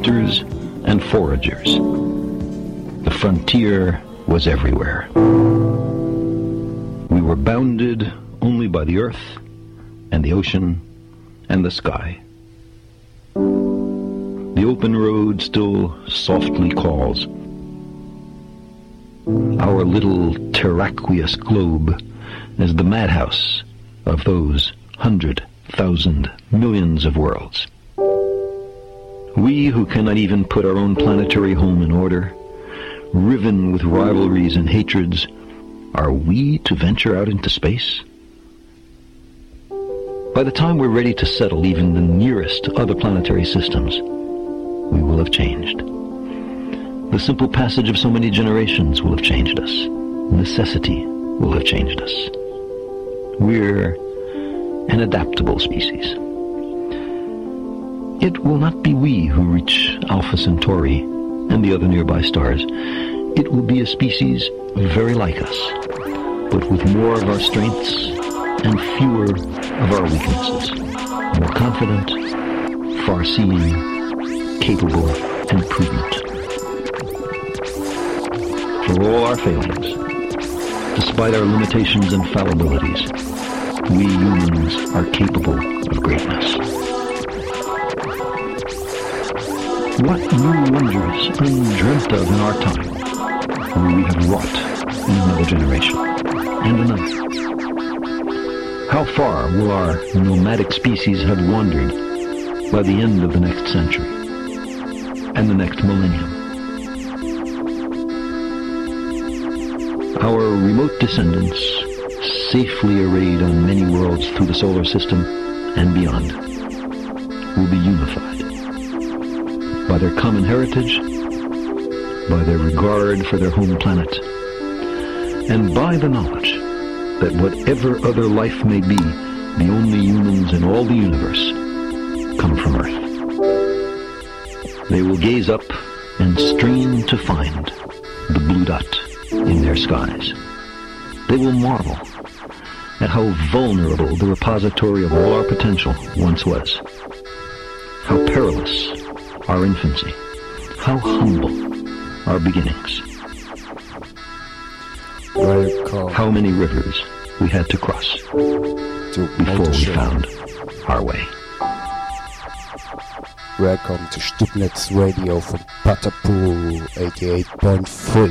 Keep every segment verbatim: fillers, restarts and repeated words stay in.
hunters and foragers. The frontier was everywhere. We were bounded only by the earth and the ocean and the sky. The open road still softly calls. Our little terraqueous globe is the madhouse of those hundred thousand millions of worlds. We who cannot even put our own planetary home in order, riven with rivalries and hatreds, are we to venture out into space? By the time we're ready to settle even the nearest other planetary systems, we will have changed. The simple passage of so many generations will have changed us. Necessity will have changed us. We're an adaptable species. It will not be we who reach Alpha Centauri and the other nearby stars. It will be a species very like us, but with more of our strengths and fewer of our weaknesses. More confident, far-seeing, capable, and prudent. For all our failings, despite our limitations and fallibilities, we humans are capable of greatness. What new wonders undreamt of in our time will we have wrought in another generation and another? How far will our nomadic species have wandered by the end of the next century and the next millennium? Our remote descendants, safely arrayed on many worlds through the solar system and beyond, will be unified by their common heritage, by their regard for their home planet, and by the knowledge that whatever other life may be, the only humans in all the universe come from Earth. They will gaze up and strain to find the blue dot in their skies. They will marvel at how vulnerable the repository of all our potential once was. How perilous our infancy. How humble our beginnings. Welcome. How many rivers we had to cross to before we found our way. Welcome to Stibnitz Radio from Patapool eighty-eight point three.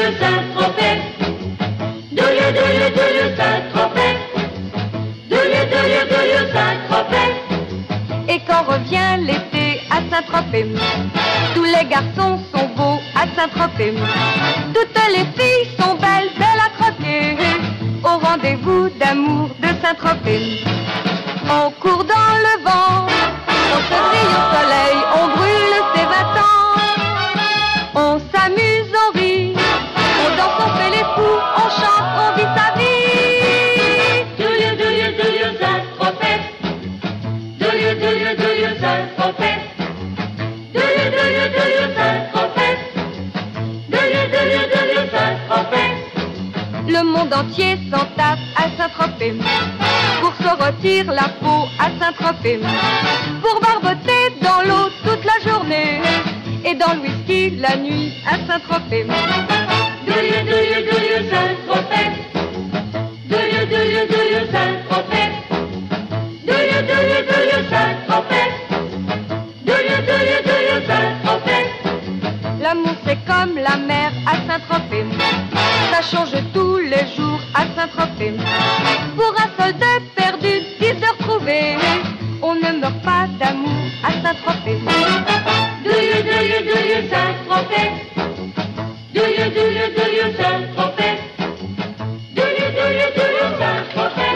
you Saint-Tropez? Do you, do you, do you Saint-Tropez? Do you, do you, do you Saint-Tropez? Et quand revient l'été à Saint-Tropez, tous les garçons sont beaux à Saint-Tropez. Toutes les filles sont belles, belles à croquer, au rendez-vous d'amour de Saint-Tropez. On court dans le vent, on se brille au soleil, on brûle ses vingt ans. On s'amuse, on rit, on danse, on fait les fous, on chante, on vit sa vie. Do you, do you, do you Saint-Tropez? Do you, do you, do you Saint-Tropez? Do you, do you, do you Saint-Tropez? Do you, do you, do you Saint-Tropez? Le monde entier s'en tape à Saint-Tropez, pour se rôtir la peau à Saint-Tropez, pour barboter dans l'eau toute la journée, et dans le whisky la nuit à Saint-Tropez. Do you, do you, do you Saint-Tropez? Do you, do you, do you Saint-Tropez? Do you, do you, do you Saint-Tropez? Do you, do you, do you Saint-Tropez? L'amour c'est comme la mer à Saint-Tropez, ça change tous les jours à Saint-Tropez. Pour un soldat perdu, dix heures trouvées, on ne meurt pas d'amour à Saint-Tropez. Do you, do you, do you Saint-Tropez? Do you, do you, do you Saint-Tropez? Do you, do you, do you Saint-Tropez?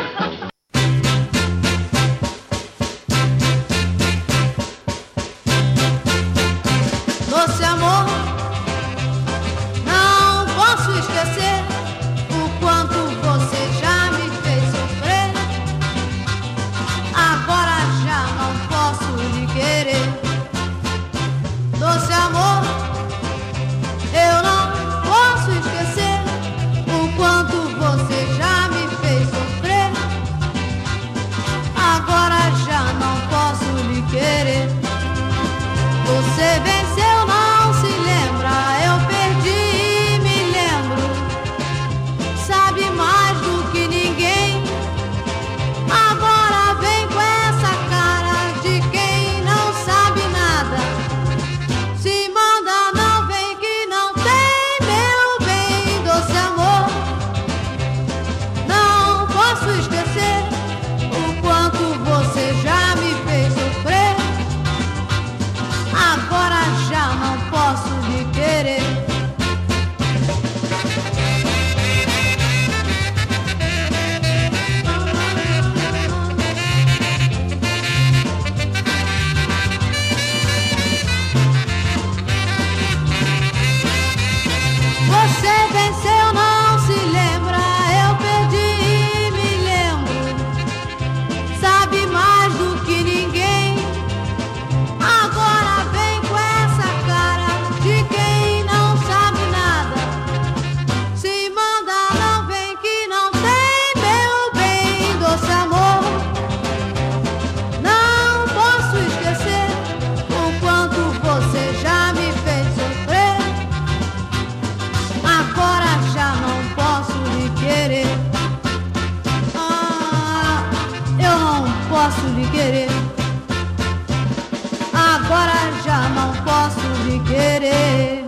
Doce amor, não posso esquecer o quanto você já me fez sofrer. Agora já não posso lhe querer. Doce amor, eu não posso esquecer o quanto você já me fez sofrer. Agora já não posso lhe querer. Você venceu, não se lembra, eu perdi e me lembro. Sabe mais do que ninguém. Agora vem com essa cara de quem não sabe nada. Se manda, não vem que não tem, meu bem, doce amor. Não posso esquecer o quanto você já me fez sofrer. Agora já não posso lhe querer. Você venceu, não se lembra, eu perdi e me lembro. Sabe mais do que ninguém. Agora vem com essa cara de quem não sabe nada. Se manda, não vem que não tem, meu bem, doce amor. Não posso esquecer o quanto você já me fez sofrer. Agora já não posso lhe querer. Ah, eu não posso lhe querer. Agora já não posso lhe querer.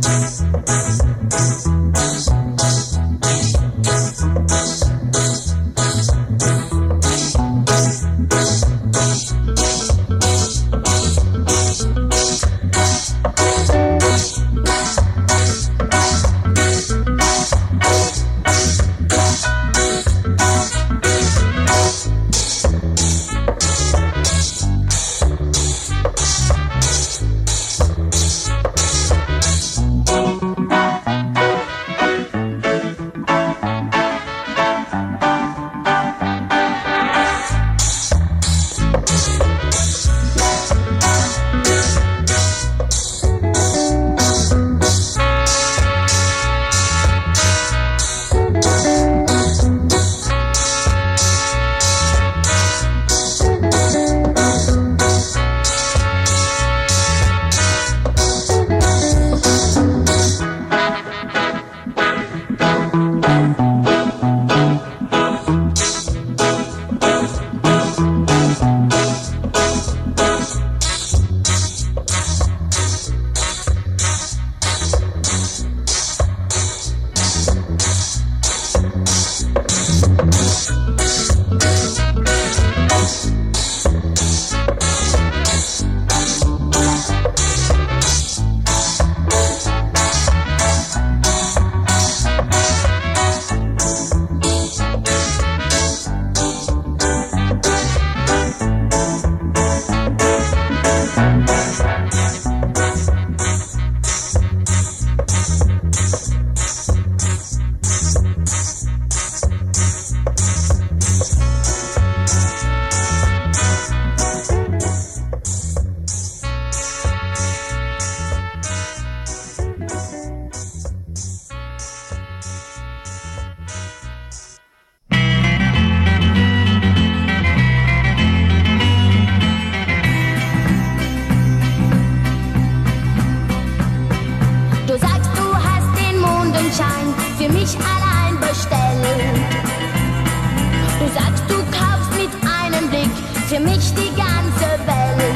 für mich die ganze Welt.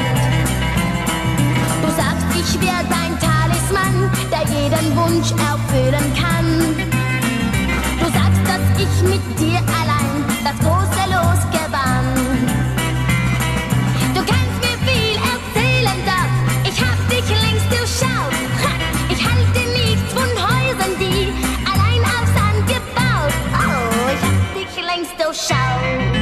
Du sagst, ich wär dein Talisman, der jeden Wunsch erfüllen kann. Du sagst, dass ich mit dir allein das große Los gewann. Du kannst mir viel erzählen, doch ich hab dich längst durchschaut. Ha, ich halte nichts von Häusern, die allein auf Sand gebaut. Oh, ich hab dich längst durchschaut.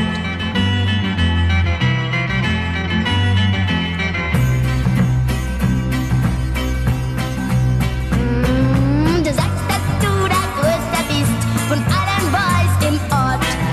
Von allen Boys im Ort.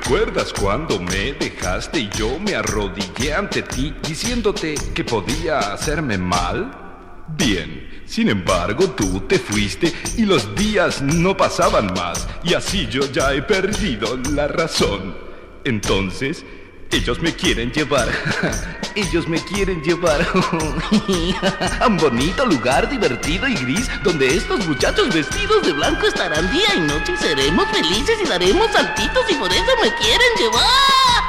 ¿Recuerdas cuando me dejaste y yo me arrodillé ante ti diciéndote que podía hacerme mal? Bien, sin embargo tú te fuiste y los días no pasaban más y así yo ya he perdido la razón. Entonces, ellos me quieren llevar, ellos me quieren llevar a un bonito lugar divertido y gris donde estos muchachos vestidos de blanco estarán día y noche y seremos felices y daremos saltitos y por eso me quieren llevar.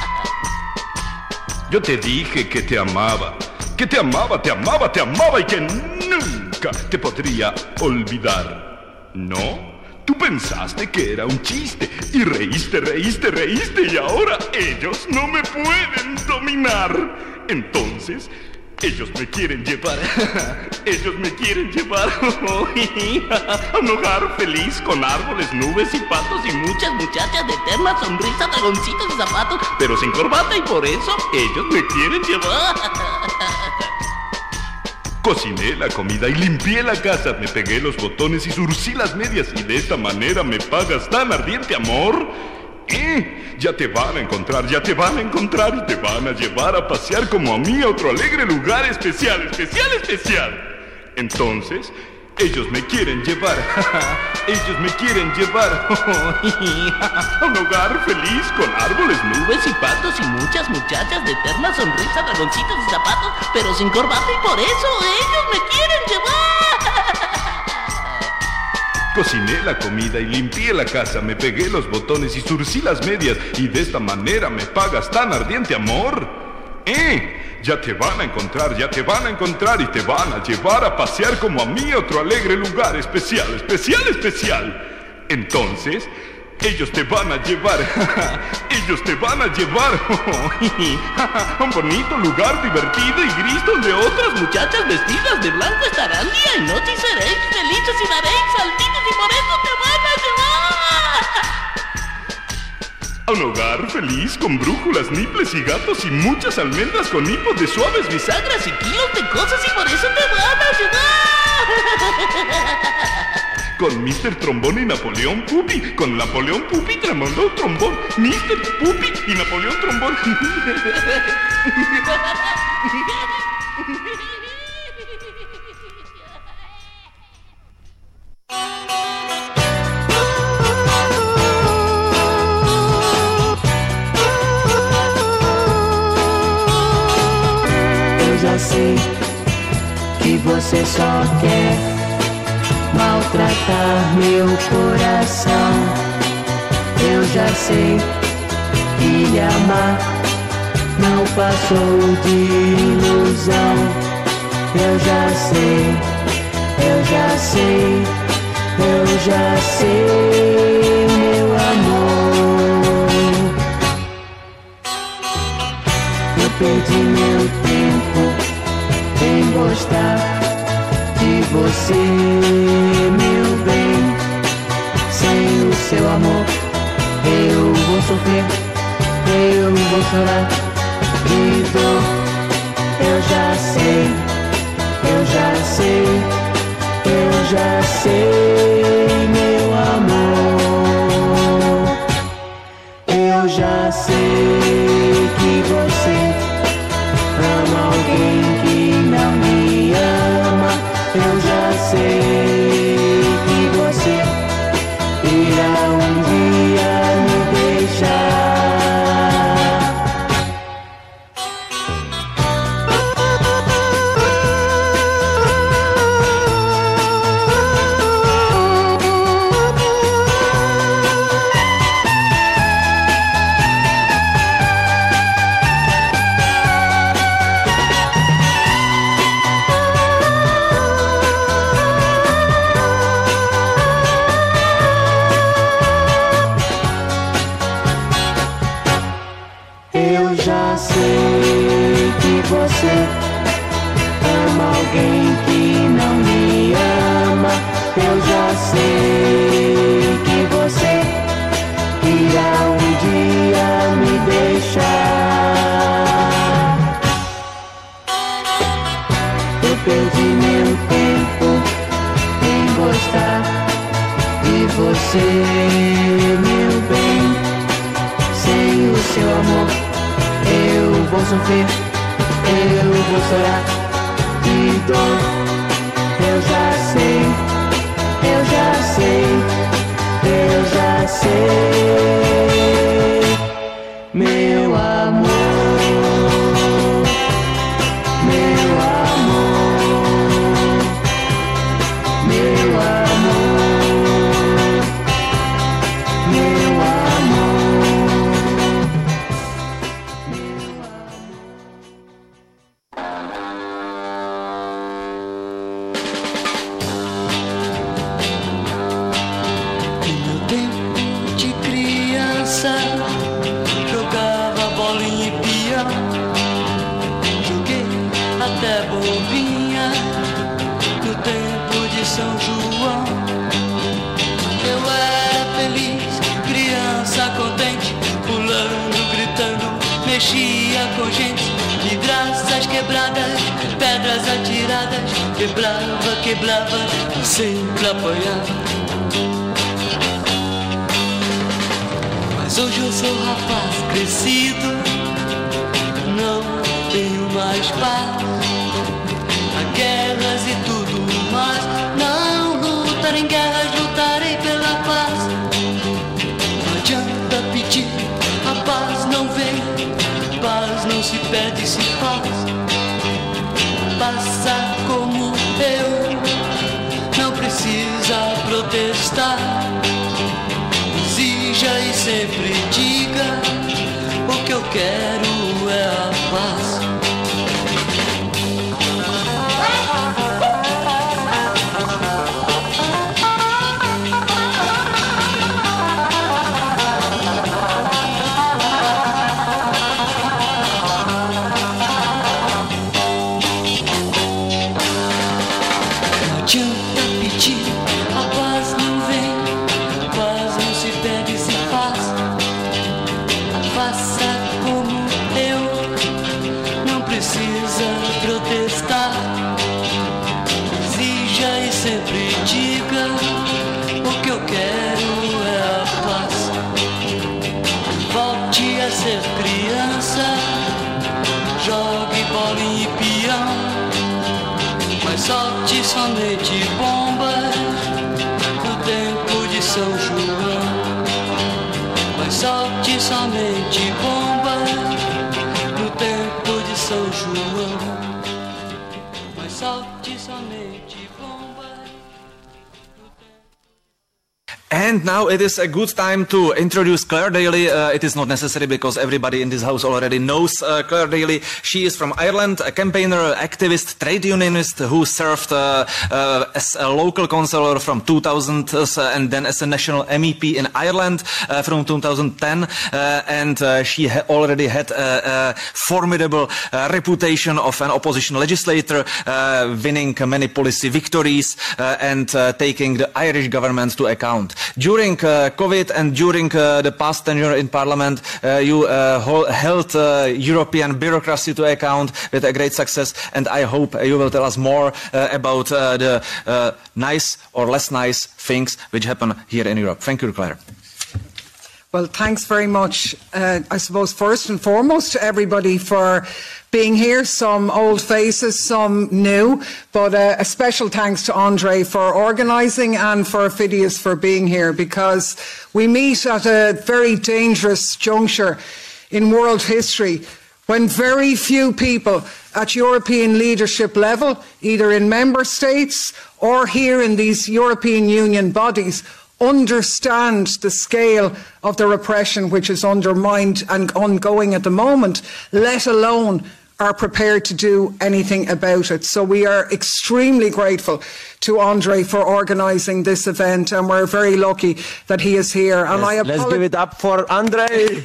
Yo te dije que te amaba, que te amaba, te amaba, te amaba y que nunca te podría olvidar. ¿No? Tú pensaste que era un chiste y reíste, reíste, reíste y ahora ellos no me pueden dominar. Entonces, ellos me quieren llevar, ellos me quieren llevar a un hogar feliz con árboles, nubes y patos y muchas muchachas de eterna sonrisa, dragoncitos y zapatos, pero sin corbata y por eso ellos me quieren llevar. Cociné la comida y limpié la casa, me pegué los botones y surcí las medias y de esta manera me pagas tan ardiente amor. ¿Eh? Ya te van a encontrar, ya te van a encontrar y te van a llevar a pasear como a mí a otro alegre lugar especial, especial, especial. Entonces, ellos me quieren llevar, ellos me quieren llevar a un hogar feliz con árboles, nubes y patos y muchas muchachas de eterna sonrisa, dragoncitos y zapatos, pero sin corbata y por eso ellos me quieren llevar. Cociné la comida y limpié la casa, me pegué los botones y surcí las medias y de esta manera me pagas tan ardiente amor. ¿Eh? Ya te van a encontrar, ya te van a encontrar y te van a llevar a pasear como a mí a otro alegre lugar especial, especial, especial. Entonces, ellos te van a llevar, ellos te van a llevar a un bonito lugar divertido y gris donde otras muchachas vestidas de blanco estarán día y noche y seréis felices y daréis saltitos y por eso te van a llevar a un hogar feliz con brújulas, niples y gatos y muchas almendras con hipos de suaves bisagras y kilos de cosas y por eso te van a llevar con mister Trombón y Napoleón Pupi, con Napoleón Pupi, Napoleón Trombón, mister Pupi y Napoleón Trombón. Eu já sei que você só quer maltratar meu coração. Eu já sei que lhe amar não passou de ilusão. Eu já sei, eu já sei, eu já sei, meu amor. Eu perdi meu tempo em gostar de você, meu bem. Sem o seu amor eu vou sofrer, eu vou chorar de dor. Eu já sei, eu já sei, eu já sei, meu amor. Eu já sei que você ama alguém que não me ama. Eu já sei que você irá um dia me deixar. Eu já sei que você ama alguém que não me ama. Eu já sei que você irá um dia me deixar. Eu perdi meu tempo em gostar de você, meu bem. seu amor. Eu vou sofrer, eu vou chorar de dor. Eu já sei, eu já sei, eu já sei, meu amor, meu amor, meu amor, meu amor, meu No meu tempo de criança, jogava bolinha e peão, joguei até bombinha no tempo de São João. Eu era feliz, criança contente, pulando, gritando, mexia com gente, vidraças quebradas, pedras atiradas, quebrava, quebrava, sempre apanhava. Mas hoje eu sou rapaz crescido, não tenho mais paz. Há guerras e tudo mais, não lutar em guerras, lutarei pela paz. Não adianta pedir, a paz não vem, paz não se pede, se faz. Passa como eu, não precisa protestar. Exija e sempre diga, o que eu quero é a paz. Não adianta pedir, a paz não vem, paz não se pede, se faz. Faça como eu, não precisa protestar. Exija e sempre diga, o que eu quero é a paz. Volte a ser criança, jogue bolinha e peão, mas solte somente bombas no tempo de São João. Mas solte somente bombas no tempo de São João. Mas solte somente bombas no tempo. And now it is a good time to introduce Claire Daly. Uh, it is not necessary because everybody in this house already knows uh, Claire Daly. She is from Ireland, a campaigner, activist, trade unionist who served uh, uh, as a local councillor from two thousand uh, and then as a national M E P in Ireland uh, from two thousand ten. Uh, and uh, she ha already had a, a formidable uh, reputation of an opposition legislator, uh, winning many policy victories uh, and uh, taking the Irish government to account. During uh, COVID and during uh, the past tenure in Parliament, uh, you uh, held uh, European bureaucracy to account with a great success, and I hope you will tell us more uh, about uh, the uh, nice or less nice things which happen here in Europe. Thank you, Claire. Well, thanks very much. Uh, I suppose first and foremost to everybody for being here, some old faces, some new, but uh, a special thanks to Andre for organising and for Phidias for being here, because we meet at a very dangerous juncture in world history when very few people at European leadership level, either in member states or here in these European Union bodies, understand the scale of the repression which is undermined and ongoing at the moment, let alone are prepared to do anything about it. So we are extremely grateful to Andre for organising this event, and we're very lucky that he is here. And yes, I let's give it up for Andre.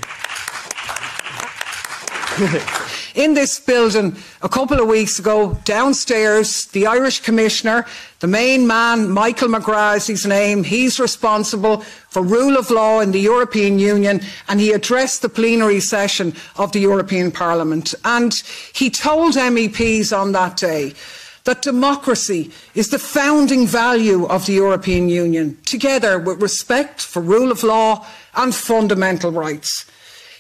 In this building a couple of weeks ago, downstairs, the Irish Commissioner, the main man, Michael McGrath is his name, he's responsible for rule of law in the European Union, and he addressed the plenary session of the European Parliament. And he told M E Ps on that day that democracy is the founding value of the European Union, together with respect for rule of law and fundamental rights.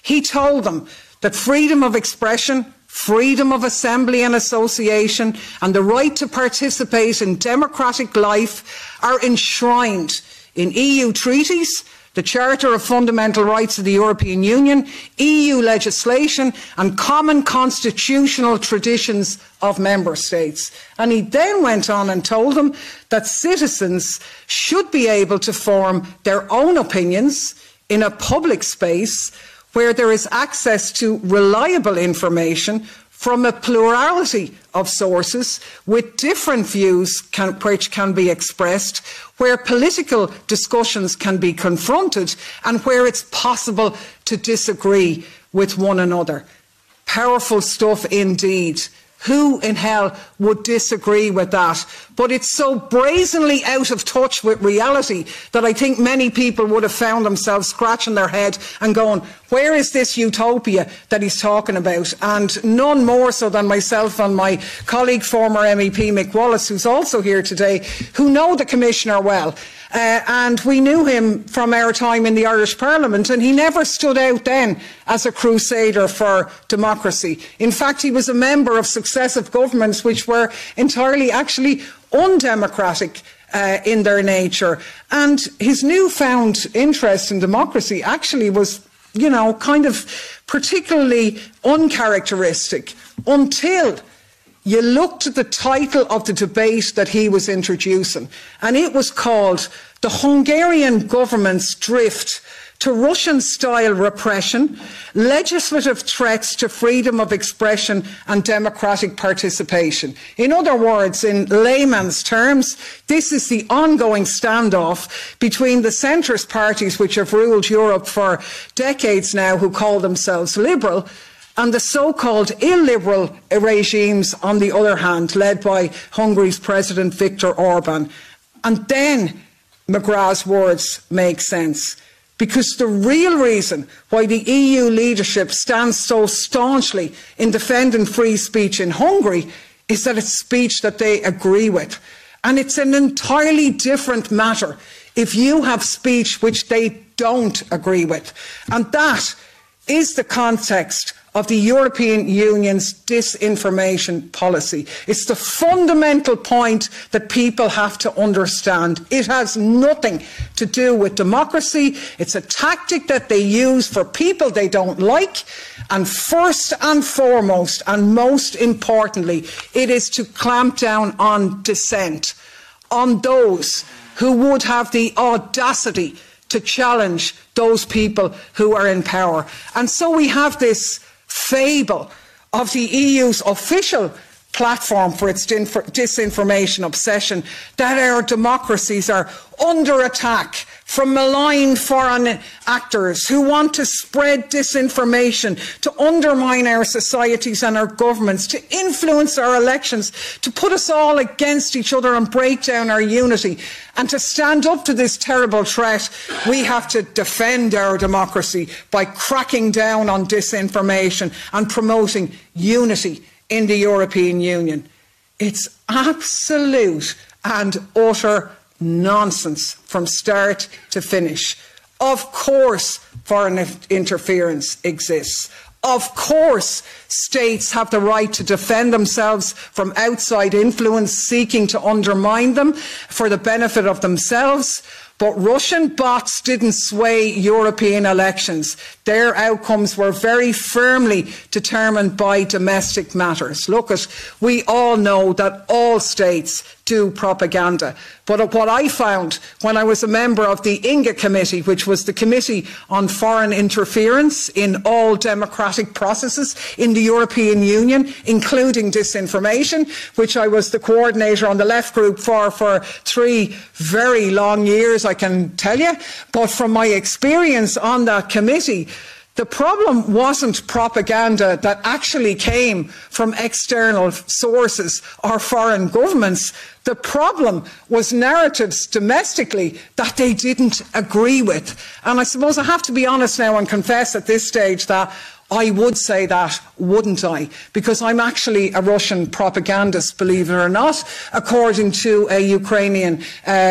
He told them that freedom of expression, freedom of assembly and association, and the right to participate in democratic life are enshrined in E U treaties, the Charter of Fundamental Rights of the European Union, E U legislation, and common constitutional traditions of member states. And he then went on and told them that citizens should be able to form their own opinions in a public space where there is access to reliable information from a plurality of sources with different views can, which can be expressed, where political discussions can be confronted, and where it's possible to disagree with one another. Powerful stuff indeed. Who in hell would disagree with that? But it's so brazenly out of touch with reality that I think many people would have found themselves scratching their head and going, where is this utopia that he's talking about? And none more so than myself and my colleague, former M E P Mick Wallace, who's also here today, who know the Commissioner well. Uh, and we knew him from our time in the Irish Parliament, and he never stood out then as a crusader for democracy. In fact, he was a member of successive governments which were entirely actually undemocratic uh, in their nature. And his newfound interest in democracy actually was, you know, kind of particularly uncharacteristic until you looked at the title of the debate that he was introducing, and it was called "The Hungarian Government's Drift to Russian-Style Repression, Legislative Threats to Freedom of Expression and Democratic Participation." In other words, in layman's terms, this is the ongoing standoff between the centrist parties which have ruled Europe for decades now, who call themselves liberal, and the so-called illiberal regimes, on the other hand, led by Hungary's President Viktor Orban. And then McGrath's words make sense, because the real reason why the E U leadership stands so staunchly in defending free speech in Hungary is that it's speech that they agree with. And it's an entirely different matter if you have speech which they don't agree with. And that is the context of the European Union's disinformation policy. It's the fundamental point that people have to understand. It has nothing to do with democracy. It's a tactic that they use for people they don't like. And first and foremost, and most importantly, it is to clamp down on dissent, on those who would have the audacity to challenge those people who are in power. And so we have this fable of the E U's official platform for its disinformation obsession, that our democracies are under attack from malign foreign actors who want to spread disinformation, to undermine our societies and our governments, to influence our elections, to put us all against each other and break down our unity. And to stand up to this terrible threat, we have to defend our democracy by cracking down on disinformation and promoting unity in the European Union. It's absolute and utter nonsense from start to finish. Of course, foreign interference exists. Of course, states have the right to defend themselves from outside influence seeking to undermine them for the benefit of themselves. But Russian bots didn't sway European elections. Their outcomes were very firmly determined by domestic matters. Look, at, we all know that all states do propaganda. But what I found when I was a member of the INGA Committee, which was the Committee on Foreign Interference in all democratic processes in the European Union, including disinformation, which I was the coordinator on the left group for for three very long years, I can tell you. But from my experience on that committee, the problem wasn't propaganda that actually came from external sources or foreign governments. The problem was narratives domestically that they didn't agree with. And I suppose I have to be honest now and confess at this stage that I would say that, wouldn't I? Because I'm actually a Russian propagandist, believe it or not, according to a Ukrainian uh,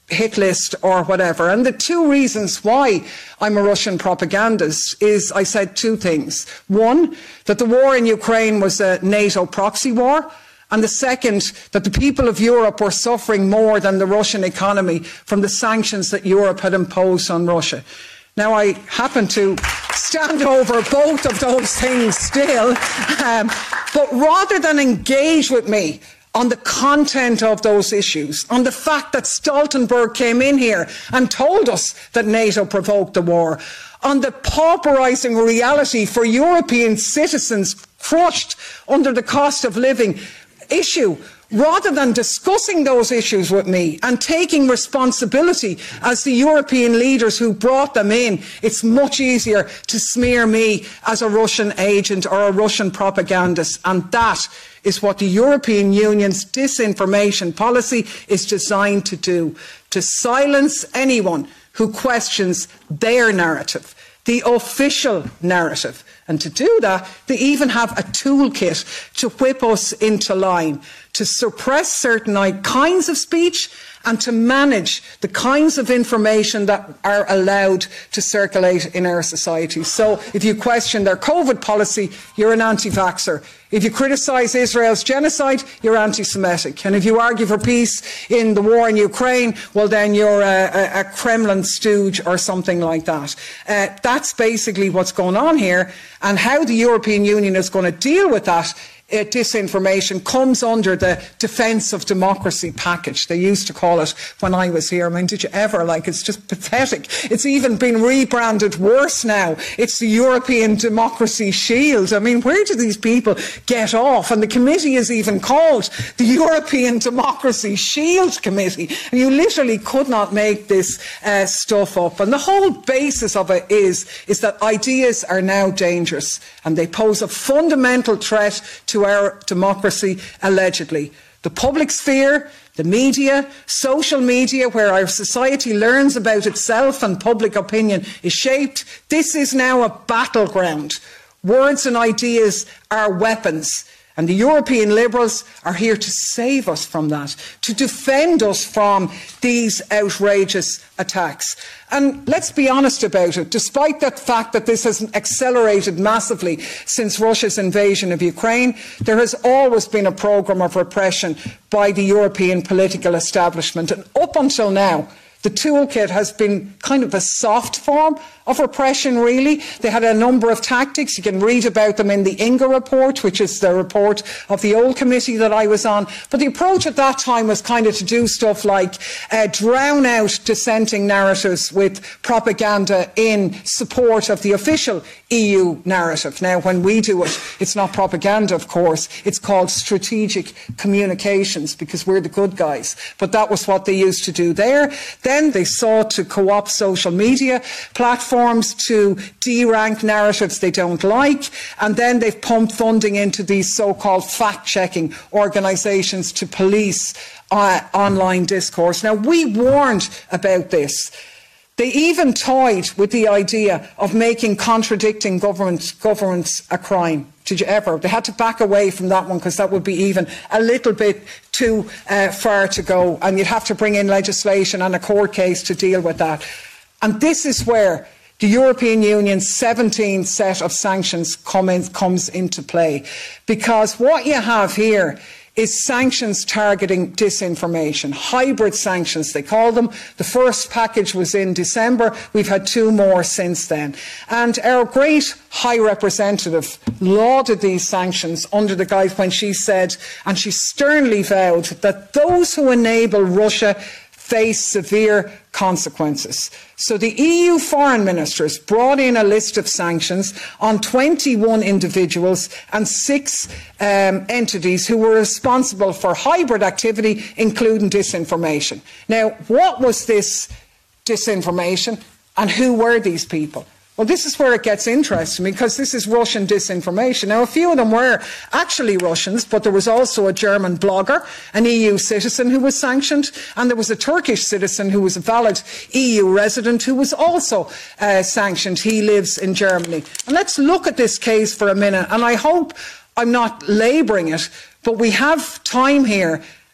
hit list or whatever. And the two reasons why I'm a Russian propagandist is I said two things. One, that the war in Ukraine was a NATO proxy war. And the second, that the people of Europe were suffering more than the Russian economy from the sanctions that Europe had imposed on Russia. Now, I happen to stand over both of those things still, um, but rather than engage with me on the content of those issues, on the fact that Stoltenberg came in here and told us that NATO provoked the war, on the pauperising reality for European citizens crushed under the cost of living issue, rather than discussing those issues with me and taking responsibility as the European leaders who brought them in, it's much easier to smear me as a Russian agent or a Russian propagandist. And that is what the European Union's disinformation policy is designed to do, to silence anyone who questions their narrative, the official narrative. And to do that, they even have a toolkit to whip us into line, to suppress certain kinds of speech and to manage the kinds of information that are allowed to circulate in our society. So if you question their COVID policy, you're an anti-vaxxer. If you criticise Israel's genocide, you're anti-Semitic. And if you argue for peace in the war in Ukraine, well, then you're a, a, a Kremlin stooge or something like that. Uh, that's basically what's going on here. And how the European Union is going to deal with that Uh, disinformation comes under the Defence of Democracy package. They used to call it when I was here. I mean, did you ever? Like, it's just pathetic. It's even been rebranded worse now. It's the European Democracy Shield. I mean, where do these people get off? And the committee is even called the European Democracy Shield Committee. And you literally could not make this uh, stuff up. And the whole basis of it is, is that ideas are now dangerous and they pose a fundamental threat to our democracy, allegedly. The public sphere, the media, social media, where our society learns about itself and public opinion is shaped, this is now a battleground. Words and ideas are weapons. And the European liberals are here to save us from that, to defend us from these outrageous attacks. And let's be honest about it, despite the fact that this has accelerated massively since Russia's invasion of Ukraine, there has always been a programme of repression by the European political establishment. And up until now, the toolkit has been kind of a soft form of repression, really. They had a number of tactics. You can read about them in the Inga report, which is the report of the old committee that I was on. But the approach at that time was kind of to do stuff like uh, drown out dissenting narratives with propaganda in support of the official E U narrative. Now, when we do it, it's not propaganda, of course. It's called strategic communications because we're the good guys. But that was what they used to do there. Then they sought to co-opt social media platforms to de-rank narratives they don't like, and then they've pumped funding into these so-called fact-checking organisations to police uh, online discourse. Now, we warned about this. They even toyed with the idea of making contradicting government, governments a crime. Did you ever? They had to back away from that one because that would be even a little bit too uh, far to go, and you'd have to bring in legislation and a court case to deal with that. And this is where the European Union's seventeenth set of sanctions come in, comes into play. Because what you have here is sanctions targeting disinformation, hybrid sanctions they call them. The first package was in December. We've had two more since then. And our great High Representative lauded these sanctions under the guise when she said, and she sternly vowed, that those who enable Russia face severe consequences. So the E U foreign ministers brought in a list of sanctions on twenty-one individuals and six um, entities who were responsible for hybrid activity, including disinformation. Now, what was this disinformation and who were these people? Well, this is where it gets interesting because this is Russian disinformation. Now, a few of them were actually Russians, but there was also a German blogger, an E U citizen who was sanctioned, and there was a Turkish citizen who was a valid E U resident who was also uh, sanctioned. He lives in Germany. And let's look at this case for a minute, and I hope I'm not labouring it, but we have time here.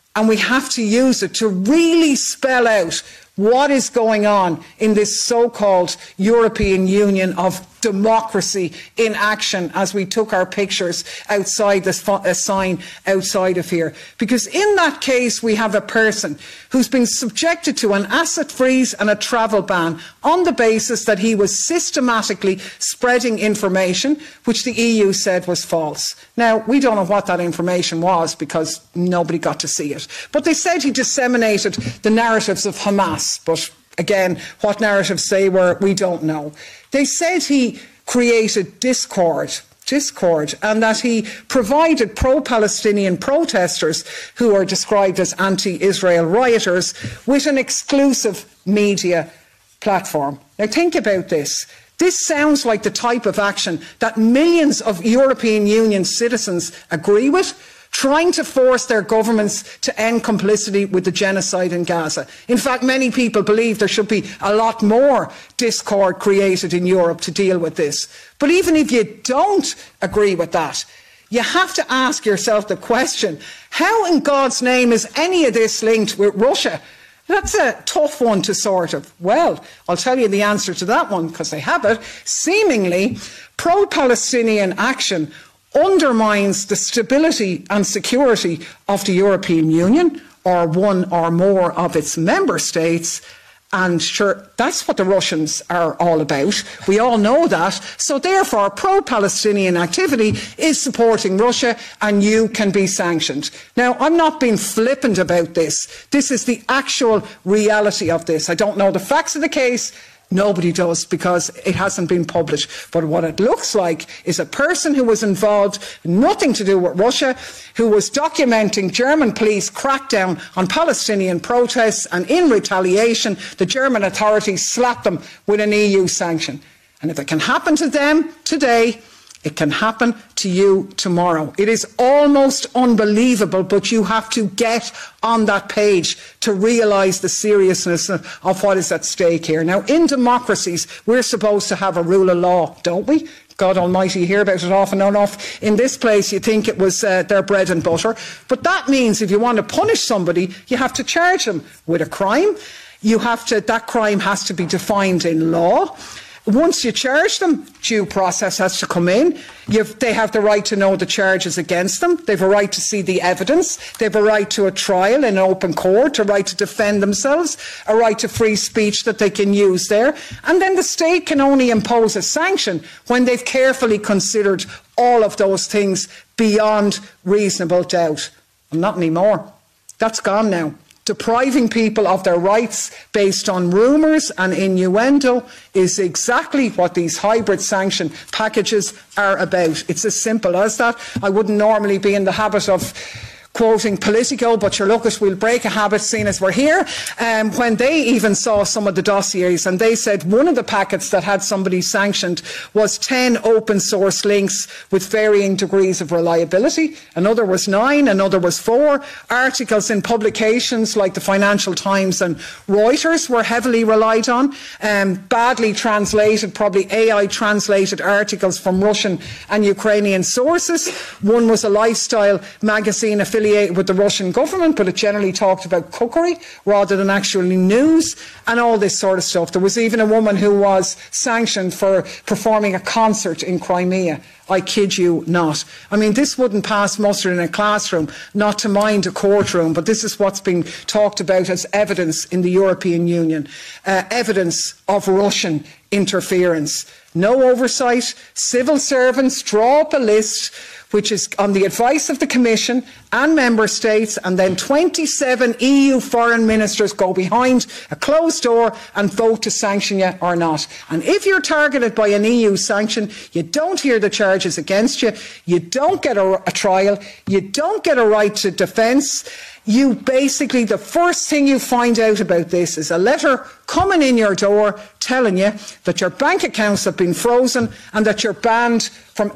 And we have to use it to really spell out what is going on in this so-called European Union of democracy in action as we took our pictures outside the sign outside of here. Because in that case, we have a person who's been subjected to an asset freeze and a travel ban on the basis that he was systematically spreading information which the E U said was false. Now, we don't know what that information was because nobody got to see it. But they said he disseminated the narratives of Hamas. But again, what narratives they were, we don't know. They said he created discord, discord, and that he provided pro-Palestinian protesters, who are described as anti-Israel rioters, with an exclusive media platform. Now think about this. This sounds like the type of action that millions of European Union citizens agree with, trying to force their governments to end complicity with the genocide in Gaza. In fact, many people believe there should be a lot more discord created in Europe to deal with this. But even if you don't agree with that, you have to ask yourself the question, how in God's name is any of this linked with Russia? That's a tough one to sort of, well, I'll tell you the answer to that one because they have it. Seemingly, pro-Palestinian action undermines the stability and security of the European Union or one or more of its member states. And sure, that's what the Russians are all about. We all know that. So therefore, pro-Palestinian activity is supporting Russia and you can be sanctioned. Now, I'm not being flippant about this. This is the actual reality of this. I don't know the facts of the case. Nobody does because it hasn't been published. But what it looks like is a person who was involved, nothing to do with Russia, who was documenting German police crackdown on Palestinian protests, and in retaliation, the German authorities slapped them with an E U sanction. And if it can happen to them today, it can happen to you tomorrow. It is almost unbelievable, but you have to get on that page to realise the seriousness of what is at stake here. Now, in democracies, we're supposed to have a rule of law, don't we? God Almighty, you hear about it often enough. In this place, you think it was uh, their bread and butter. But that means if you want to punish somebody, you have to charge them with a crime. You have to, that crime has to be defined in law. Once you charge them, due process has to come in. You've, they have the right to know the charges against them. They have a right to see the evidence. They have a right to a trial in open court, a right to defend themselves, a right to free speech that they can use there. And then the state can only impose a sanction when they've carefully considered all of those things beyond reasonable doubt. And not anymore. That's gone now. Depriving people of their rights based on rumours and innuendo is exactly what these hybrid sanction packages are about. It's as simple as that. I wouldn't normally be in the habit of quoting Politico, but sure, look, we'll break a habit seeing as we're here. Um, when they even saw some of the dossiers, and they said one of the packets that had somebody sanctioned was ten open source links with varying degrees of reliability. Another was nine, another was four. Articles in publications like the Financial Times and Reuters were heavily relied on. Um, badly translated, probably A I translated articles from Russian and Ukrainian sources. One was a lifestyle magazine affiliated with the Russian government, but it generally talked about cookery rather than actually news and all this sort of stuff. There was even a woman who was sanctioned for performing a concert in Crimea. I kid you not. I mean, this wouldn't pass muster in a classroom, not to mind a courtroom, but this is what's been talked about as evidence in the European Union. Uh, evidence of Russian interference. No oversight. Civil servants draw up a list which is on the advice of the Commission and Member States, and then twenty-seven E U foreign ministers go behind a closed door and vote to sanction you or not. And if you're targeted by an E U sanction, you don't hear the charges against you, you don't get a, a trial, you don't get a right to defence. You basically, the first thing you find out about this is a letter coming in your door telling you that your bank accounts have been frozen and that you're banned from